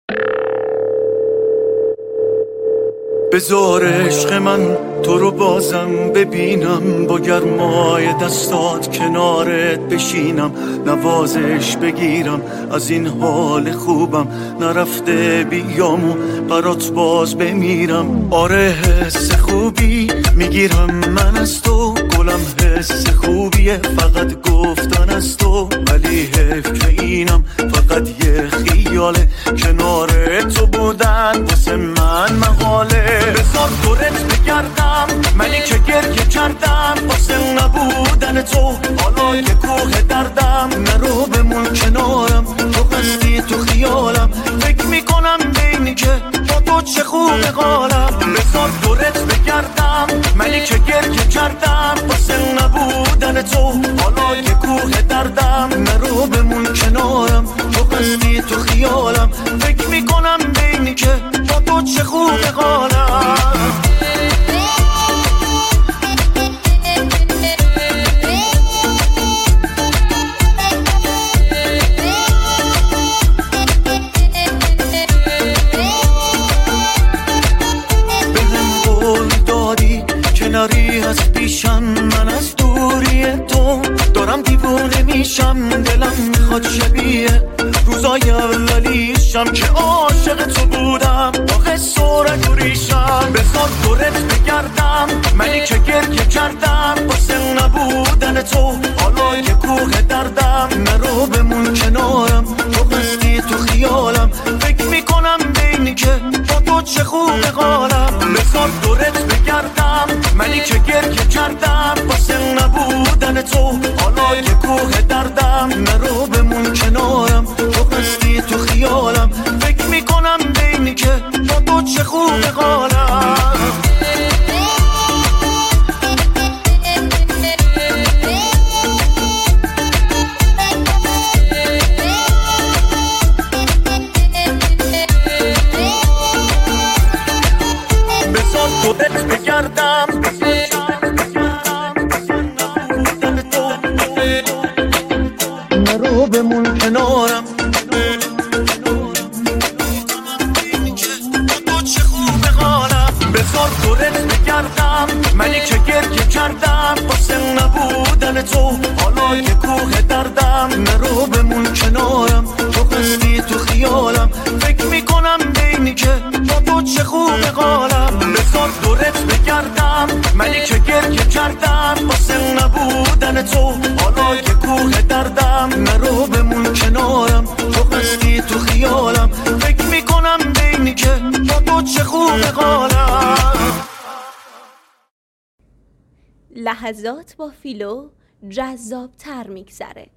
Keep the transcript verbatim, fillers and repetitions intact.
بذار عشق من تو رو بازم ببینم، با گرمای دستات کنارت بشینم، نوازش بگیرم از این حال خوبم، نرفته بیامو برات باز بمیرم. آره حس خوبی میگیرم من از تو، گلم حس خوبیه فقط گفتن از تو، ولی حیف که اینم فقط یه خیاله، کنار تو بودن واسه من مقاله. بذار دورت بگردم منی که گریه کردم واسه نبودن تو، حالا که کوه دردم، نرو بمون کنارم، تو هستی تو خیالم، فکر میکنم بینی که با تو چه خوب قالم. بذار دورت بگردم منی که گریه کردم واسه نبودن تو، حالا که کوه دردم، نرو بمون کنارم، تو هستی تو خیالم، فکر میکنم بینی که با تو چه خوب قالم. کناری از پیشم، من از دوری تو دارم دیوونه میشم، دلم میخواد شبیه روزای اولیشم که عاشق تو بودم، با قصه و رگ و ریشم. بذار دورت بگردم منی که گریه کردم واسه نبودن تو، حالا که کوه دردم، نرو بمون کنارم، تو هستی تو خیالم، فکر میکنم بینی که با تو چه خوب قالم. بذار دورت بگردم منی که گریه کردم واسه نبودن تو، حالا که کوه دردم، نرو بمون کنارم، تو هستی تو خیالم، فکر میکنم بینی که با تو چه خوب قالم. بذار دورت بگردم نرو بمون کنارم، بذار دورت بگردم منی که گریه کردم واسه نبودن تو، حالا که کوه دردم، نرو بمون کنارم، تو هستی تو خیالم، فکر میکنم بینی که با تو چه خوب قالم. بذار دورت بگردم منی که گریه کردم واسه نبودن تو، حالا که کوه دردم، نرو بمون کنارم، تو هستی تو خیالم، فکر میکنم بینی که با تو چه خوب قالم. لحظات با فیلو جذاب تر میگذره.